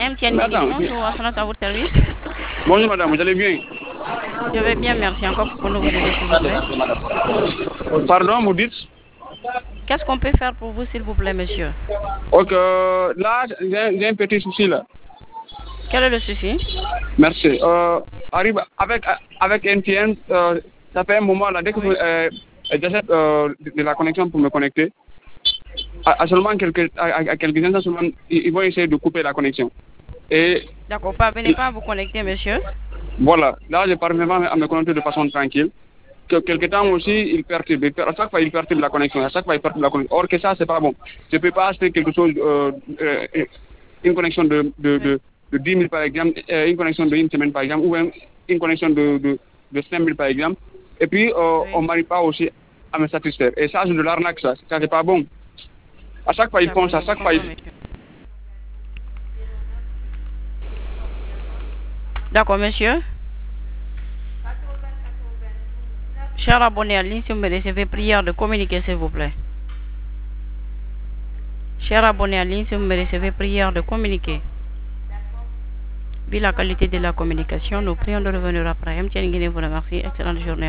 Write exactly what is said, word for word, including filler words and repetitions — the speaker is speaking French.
M T N, Madame, bonjour, à à votre service. bonjour madame, vous allez bien? Je vais bien, merci. Encore pour nous vous aider, s'il vous plaît. Pardon, vous dites? Qu'est-ce qu'on peut faire pour vous, s'il vous plaît, monsieur? Ok, euh, là, j'ai un j'ai un petit souci là. Quel est le souci? Merci. Euh, arrive avec, avec M T N, euh, ça fait un moment là, dès que Oui. euh, j'achète euh, de, de la connexion pour me connecter, à, à seulement quelques, à, à quelques instants seulement, ils, ils vont essayer de couper la connexion. Et D'accord, parvenez pas à vous connecter, monsieur. voilà, là, je parviens pas à me connecter de façon tranquille. Que quelque temps aussi, il perturbe. Il per- À chaque fois, il perturbe la connexion. À chaque fois, il perturbe la connexion. Or que ça, c'est pas bon. Je peux pas acheter quelque chose, euh, euh, une connexion de, de, Oui. de, de dix mille par exemple, euh, une connexion de une semaine par exemple, ou un- une connexion de, de, de cinq mille par exemple. Et puis, euh, Oui. on m'arrive pas aussi à me satisfaire. Et ça, c'est de l'arnaque, ça. Ça, c'est pas bon. À chaque fois, ils font D'accord, ça. je À vous chaque fois, comprends, ils... monsieur. D'accord, monsieur. Cher abonné à ligne, si vous me recevez, prière de communiquer, s'il vous plaît. Cher abonné à ligne, si vous me recevez, prière de communiquer. Vu la qualité de la communication, nous prions de revenir après. M T N Guinée vous remercie. Excellente journée.